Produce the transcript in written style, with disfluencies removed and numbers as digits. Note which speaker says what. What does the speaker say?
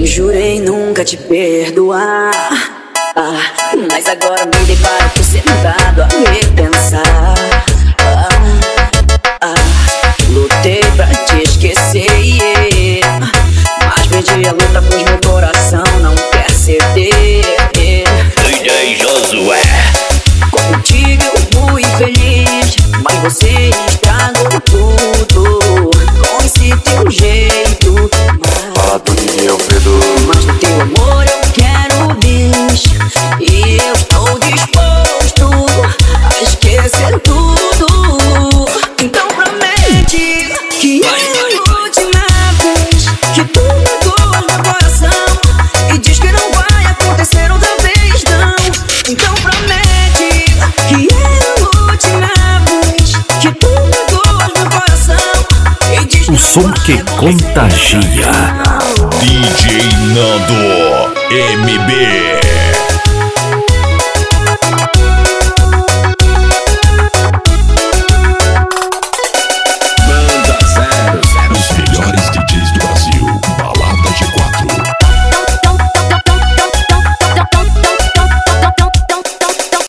Speaker 1: jurei nunca te perdoar, mas agora me deparo por sentado a repensar. Lutei pra te esquecer, mas perdi a luta pois meu coração não quer ceder.
Speaker 2: DJ Josué.
Speaker 1: Contigo eu fui feliz, mas você estragou tudo com esse teu jeito.
Speaker 3: Fala do DJ Alfredo.
Speaker 1: Mas no teu amor eu quero bis, e eu estou disposto a esquecer tudo. Então promete que é a última vez que tu magoas meu coração, e diz que não vai acontecer outra vez, não. Então promete que é a última vez que tu magoas meu coração, e diz que
Speaker 4: o som que contagia.
Speaker 2: DJ Nando MB.